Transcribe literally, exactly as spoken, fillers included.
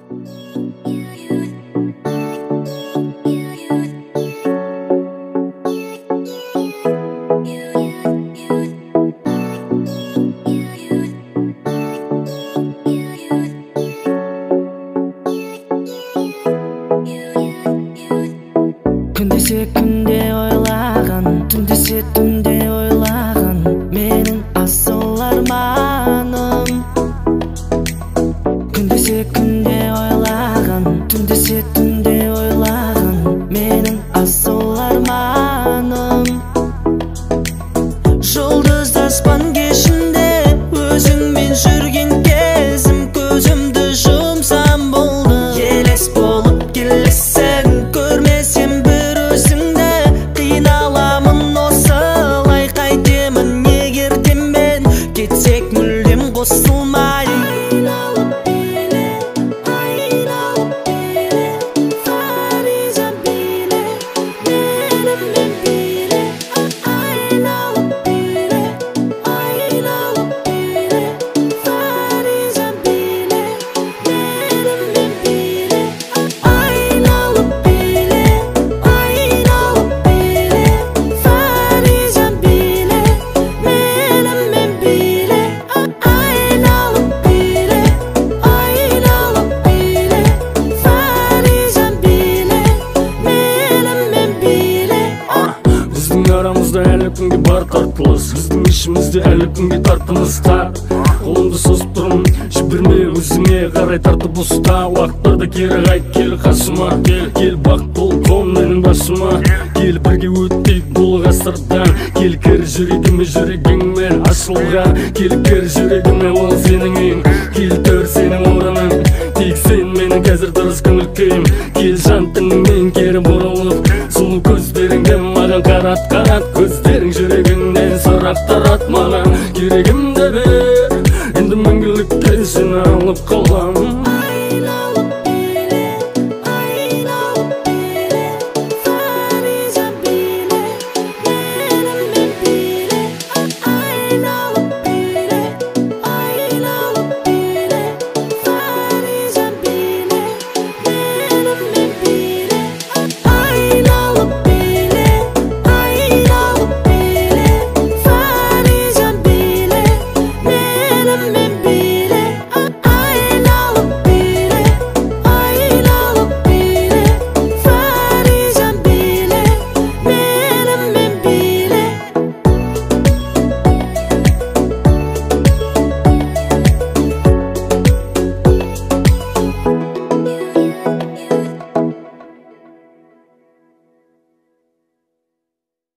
Күндесе күнде ойлаған, түндесе түнде ойлаған менің асыл арманым. Күндесе күнде ойлаған, түндесе түнде ойлаған менің асыл арманым. Жұлдыз аспан кешінде өзіңмен жүрген кезім, көзімді жұмсам болды. Елес болып келесің, көрмесем бір өзіңді, қиналамын осылай қайтемін егер де мен кетсек мүлдем қосылмай. Айналып биле, айналып биле, Фариза биле, менімен биле. Айналып биле, айналып биле, Фариза биле, менімен биле. Айналып биле, айналып биле, Фариза биле, менімен биле. Айналып биле, айналып биле, Фариза биле, менімен биле. Біздің арамызда әлі күнге бар тартылыс, біздің ішімізде әлі күнге тартыныс тар. Қолымды созып тұрмын, жіберме өзіңе қарай тартып ұста. Уақыттарда кері қайт, кел қасыма, кел, кел бақ бол қом менің басыма. Кел бірге өттейік бұл ғасырдан, кел кір жүрегіме жүрегіңмен ашылған. Кел кір жүрегіме ол сенің ең, кел төр сенің орының, тек сен менің қазір дұрыс көңіл күйім. Кел жан тыңмен кері бұрылып, сұлу көздеріңді маған қарат, қарат көздерің жүрегіңнен сұрақ тарат маған. Керегімді бер, енді мәңгілікке сені алып қаламын.